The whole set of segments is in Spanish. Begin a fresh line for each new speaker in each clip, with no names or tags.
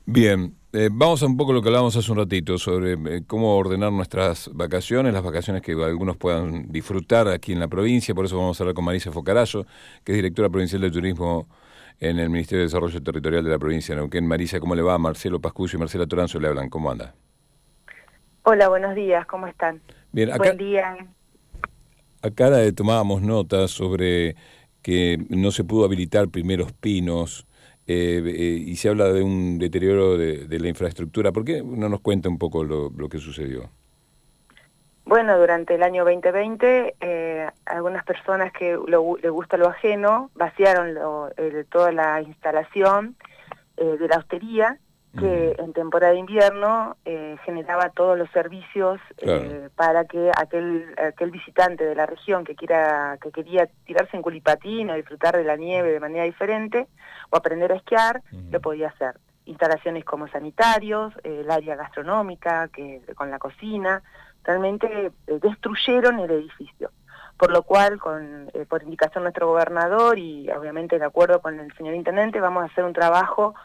Bien, vamos a un poco lo que hablábamos hace un ratito sobre cómo ordenar nuestras vacaciones, las vacaciones que algunos puedan disfrutar aquí en la provincia. Por eso vamos a hablar con Marisa Focarazo, que es directora provincial de Turismo en el Ministerio de Desarrollo Territorial de la provincia de Neuquén. Marisa, ¿cómo le va? Marcelo Pascucio y Marcela Toranzo le hablan. ¿Cómo anda?
Hola, buenos días, ¿cómo están?
Bien,
Buen día.
acá tomábamos notas sobre que no se pudo habilitar Primeros Pinos y se habla de un deterioro de la infraestructura. ¿Por qué no nos cuenta un poco lo que sucedió?
Bueno, durante el año 2020, algunas personas que les gusta lo ajeno vaciaron toda la instalación de la hostería, que en temporada de invierno generaba todos los servicios
Claro.
para que aquel visitante de la región que quería tirarse en culipatín o disfrutar de la nieve de manera diferente o aprender a esquiar, lo podía hacer. Instalaciones como sanitarios, el área gastronómica, con la cocina, realmente destruyeron el edificio. Por lo cual, por indicación de nuestro gobernador y obviamente de acuerdo con el señor intendente, vamos a hacer un trabajo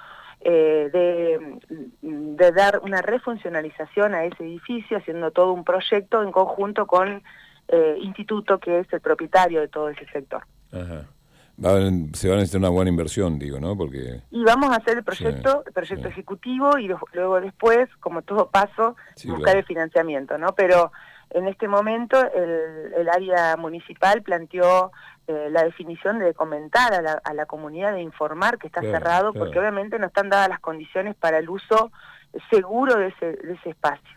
de dar una refuncionalización a ese edificio, haciendo todo un proyecto en conjunto con Instituto, que es el propietario de todo ese sector.
Ajá. Se va a necesitar una buena inversión, digo, ¿no? Porque...
Y vamos a hacer el proyecto
sí.
ejecutivo y luego después, como todo paso, buscar
claro.
el financiamiento, ¿no? Pero en este momento el área municipal planteó la definición de comentar a la comunidad, de informar que está cerrado, porque obviamente no están dadas las condiciones para el uso seguro de ese espacio.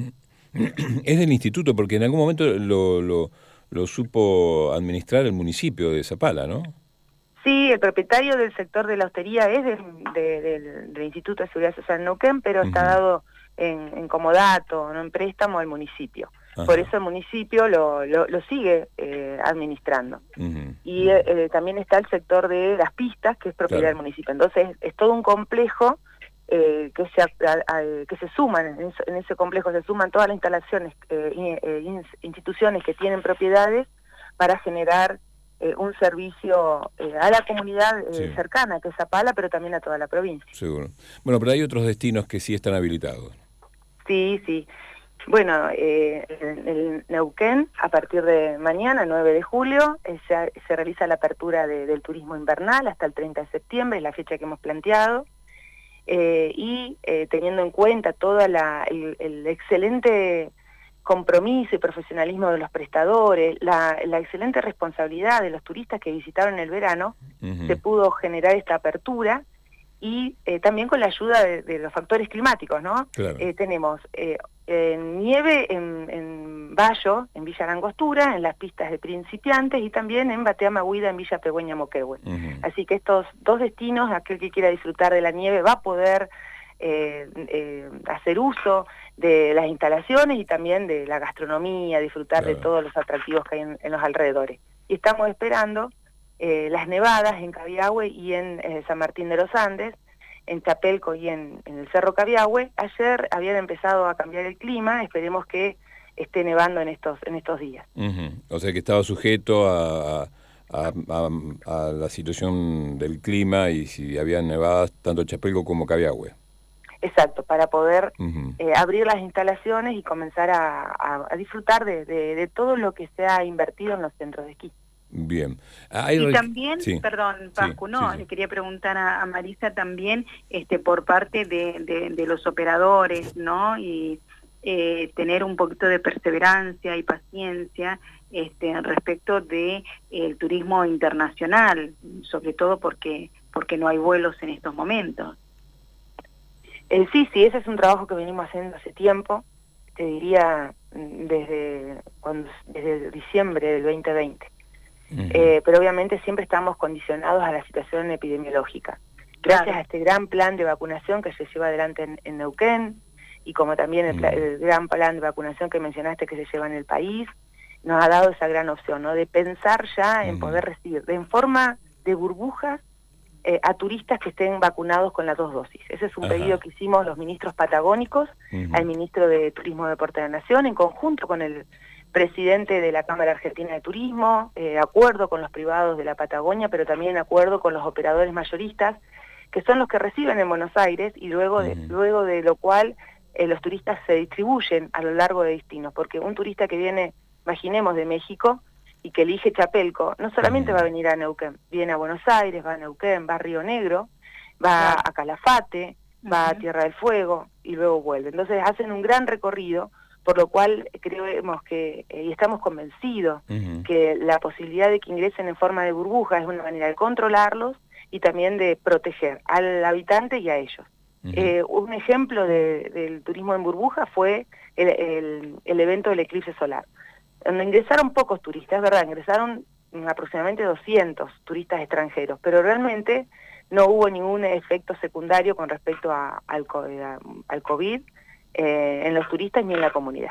Es del instituto, porque en algún momento lo supo administrar el municipio de Zapala, ¿no?
Sí, el propietario del sector de la hostería es del Instituto de Seguridad Social Neuquén, pero está dado en comodato, no en préstamo al municipio. Ajá. Por eso el municipio lo sigue administrando. Y también está el sector de las pistas, que es propiedad del municipio. Entonces es todo un complejo que se suman, en ese complejo se suman todas las instalaciones, instituciones que tienen propiedades para generar un servicio a la comunidad cercana, que es Zapala, pero también a toda la provincia.
Seguro. Bueno, pero hay otros destinos que sí están habilitados.
Sí, sí. Bueno, el Neuquén, a partir de mañana, 9 de julio, se realiza la apertura del turismo invernal hasta el 30 de septiembre, es la fecha que hemos planteado, y teniendo en cuenta todo el excelente compromiso y profesionalismo de los prestadores, la excelente responsabilidad de los turistas que visitaron el verano, se pudo generar esta apertura y también con la ayuda de los factores climáticos, ¿no?
Claro.
Tenemos nieve en Bayo, en Villa Langostura, en las pistas de principiantes y también en Bateama Huida, en Villa Pegüeña Moquehue. Así que estos dos destinos, aquel que quiera disfrutar de la nieve va a poder hacer uso de las instalaciones y también de la gastronomía, disfrutar de todos los atractivos que hay en los alrededores. Y estamos esperando las nevadas en Cabiahue y en San Martín de los Andes, en Chapelco y en el Cerro Cabiahue. Ayer habían empezado a cambiar el clima, esperemos que esté nevando en estos días.
O sea que estaba sujeto a la situación del clima y si había nevadas tanto Chapelco como Cabiahue.
Exacto, para poder abrir las instalaciones y comenzar a disfrutar de todo lo que se ha invertido en los centros de esquí.
Bien.
Y también, perdón, Pascu, le quería preguntar a Marisa también, por parte de los operadores, ¿no? Y tener un poquito de perseverancia y paciencia respecto de el turismo internacional, sobre todo porque no hay vuelos en estos momentos.
Sí, ese es un trabajo que venimos haciendo hace tiempo, te diría desde diciembre del 2020. Pero obviamente siempre estamos condicionados a la situación epidemiológica. Gracias a este gran plan de vacunación que se lleva adelante en Neuquén, y como también el gran plan de vacunación que mencionaste que se lleva en el país, nos ha dado esa gran opción, ¿no? De pensar ya en poder recibir en forma de burbujas a turistas que estén vacunados con las 2 dosis. Ese es un pedido que hicimos los ministros patagónicos al ministro de Turismo y Deporte de la Nación, en conjunto con el presidente de la Cámara Argentina de Turismo, acuerdo con los privados de la Patagonia, pero también acuerdo con los operadores mayoristas, que son los que reciben en Buenos Aires y luego de lo cual los turistas se distribuyen a lo largo de destinos, porque un turista que viene, imaginemos, de México y que elige Chapelco, no solamente va a venir a Neuquén, viene a Buenos Aires, va a Neuquén, va a Río Negro, va a Calafate, va a Tierra del Fuego y luego vuelve. Entonces hacen un gran recorrido, por lo cual creemos que, y estamos convencidos, que la posibilidad de que ingresen en forma de burbuja es una manera de controlarlos y también de proteger al habitante y a ellos. Un ejemplo del turismo en burbuja fue el evento del eclipse solar, donde ingresaron pocos turistas, ¿verdad? Ingresaron aproximadamente 200 turistas extranjeros, pero realmente no hubo ningún efecto secundario con respecto al COVID en los turistas ni en la comunidad.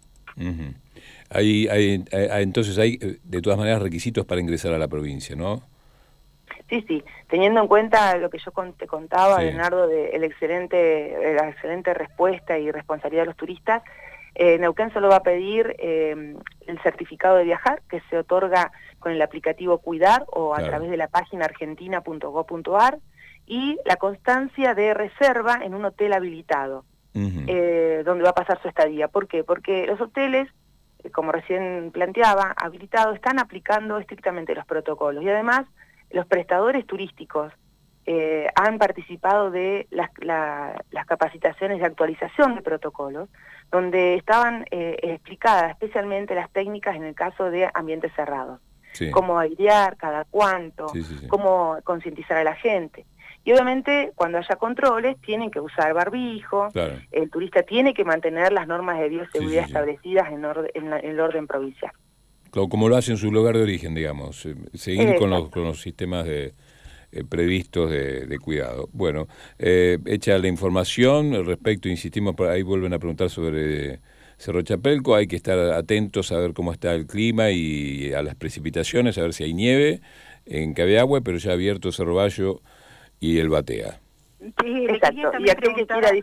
Entonces hay de todas maneras requisitos para ingresar a la provincia, ¿no?
Sí, teniendo en cuenta lo que yo te contaba, Leonardo, de la excelente respuesta y responsabilidad de los turistas, Neuquén solo va a pedir el certificado de viajar, que se otorga con el aplicativo Cuidar o a través de la página argentina.gov.ar, y la constancia de reserva en un hotel habilitado, donde va a pasar su estadía. ¿Por qué? Porque los hoteles, como recién planteaba, habilitados, están aplicando estrictamente los protocolos, y además los prestadores turísticos han participado de las capacitaciones de actualización de protocolos, donde estaban explicadas especialmente las técnicas en el caso de ambientes cerrados. Cómo airear, cada cuánto, cómo concientizar a la gente. Y obviamente cuando haya controles tienen que usar barbijo, el turista tiene que mantener las normas de bioseguridad establecidas en el orden provincial.
Como lo hace en su lugar de origen, digamos, seguir con los sistemas previstos de cuidado. Bueno, hecha la información, al respecto, insistimos, por ahí vuelven a preguntar sobre Cerro Chapelco, hay que estar atentos a ver cómo está el clima y a las precipitaciones, a ver si hay nieve en Cabiahue, pero ya abierto Cerro Bayo y el Batea.
Sí, exacto, y aquel que quiera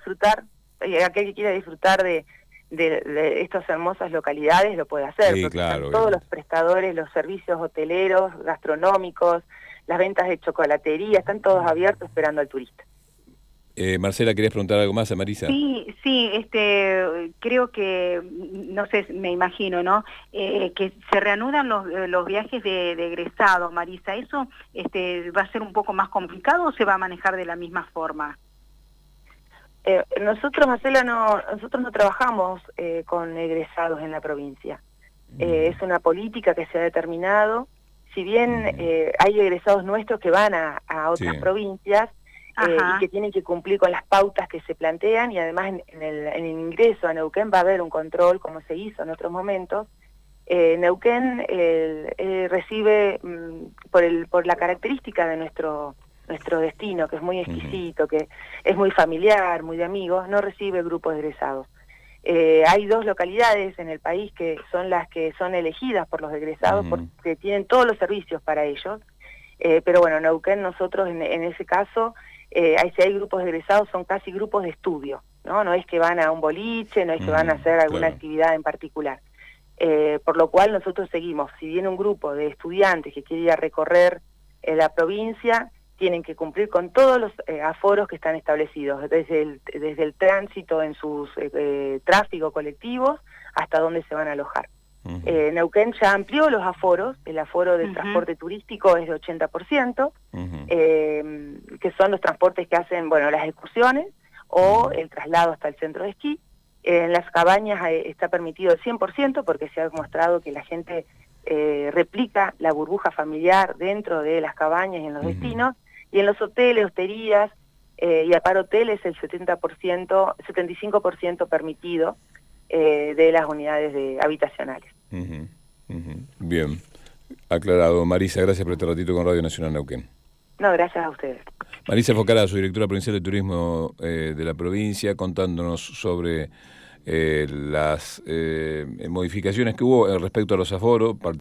disfrutar de estas hermosas localidades lo puede hacer, porque están todos los prestadores, los servicios hoteleros, gastronómicos, las ventas de chocolatería, están todos abiertos esperando al turista.
Marcela, ¿querías preguntar algo más a Marisa?
Sí, creo que, no sé, me imagino, ¿no? Que se reanudan los viajes de egresados, Marisa. ¿Eso va a ser un poco más complicado o se va a manejar de la misma forma?
Nosotros, Marcela, nosotros no trabajamos con egresados en la provincia. Es una política que se ha determinado. Si bien hay egresados nuestros que van a otras provincias y que tienen que cumplir con las pautas que se plantean, y además en el ingreso a Neuquén va a haber un control, como se hizo en otros momentos. Neuquén recibe, por la característica de nuestro destino, que es muy exquisito, que es muy familiar, muy de amigos, no recibe grupos de egresados. Hay dos localidades en el país que son las que son elegidas por los egresados porque tienen todos los servicios para ellos, pero bueno, Neuquén, nosotros en ese caso, si hay grupos de egresados son casi grupos de estudio, no es que van a un boliche, no es que van a hacer alguna actividad en particular, por lo cual nosotros seguimos. Si viene un grupo de estudiantes que quiere ir a recorrer la provincia, tienen que cumplir con todos los aforos que están establecidos, desde el tránsito en sus tráfico colectivos hasta dónde se van a alojar. Neuquén ya amplió los aforos, el aforo del transporte turístico es de 80%, que son los transportes que hacen, las excursiones o el traslado hasta el centro de esquí. En las cabañas está permitido el 100% porque se ha demostrado que la gente replica la burbuja familiar dentro de las cabañas y en los destinos. Y en los hoteles, hosterías y aparhoteles el 75% permitido de las unidades habitacionales.
Bien, aclarado. Marisa, gracias por este ratito con Radio Nacional Neuquén.
No, gracias a ustedes.
Marisa Focarazo, directora provincial de turismo de la provincia, contándonos sobre las modificaciones que hubo respecto a los aforos.